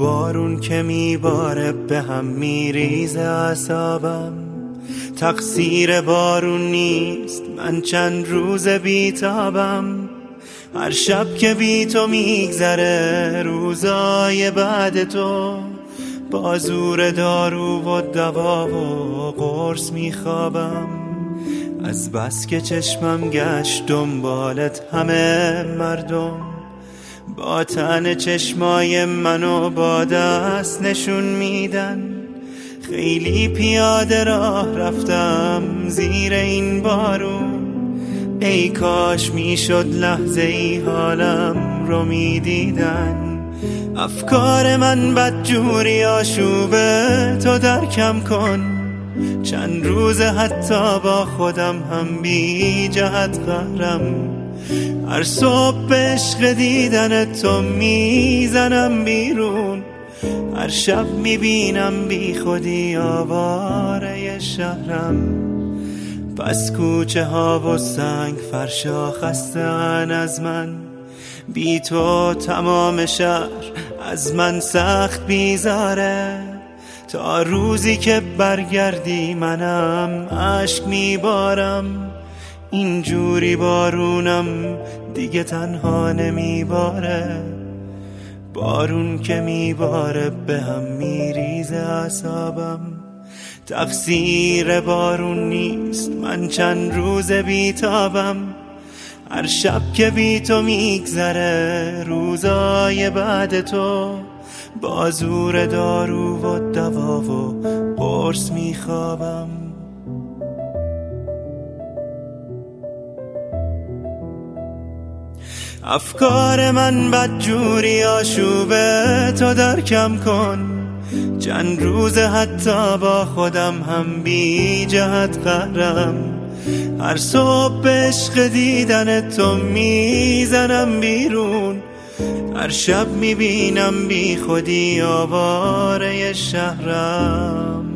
بارون که میباره به هم میریزه اعصابم. تقصیر بارون نیست، من چند روز بیتابم. هر شب که بی تو میگذره روزای بعد تو، با زور دارو و دوا و قرص میخوابم. از بس که چشمم گشت دنبالت همه مردم، با تن چشمای منو با دست نشون میدن. خیلی پیاده راه رفتم زیر این بارون، ای کاش میشد لحظه ای حالم رو میدیدن. افکار من بدجوری آشوبه تو درکم کن، چند روزه حتی با خودم هم بی جهت قهرم. هر صبح به عشق دیدن تو میزنم بیرون، هر شب میبینم بی خودی آواره شهرم. پس کوچه ها و سنگ فرشا خسته‌ان از من، بی تو تمام شهر از من سخت بیزاره. تا روزی که برگردی منم اشک میبارم، اینجوری بارونم دیگه تنها نمیباره. بارون که میباره به هم میریزه اعصابم. تقصیر بارون نیست، من چند روز بیتابم. هر شب که بی تو میگذره روزای بعد تو، با زور دارو و دوا و قرص میخوابم. افکار من بدجوری آشوبه تو درکم کن، چند روز حتی با خودم هم بی جهت قهرم. هر صبح به عشق دیدن تو میزنم بیرون، هر شب میبینم بی خودی آواره شهرم.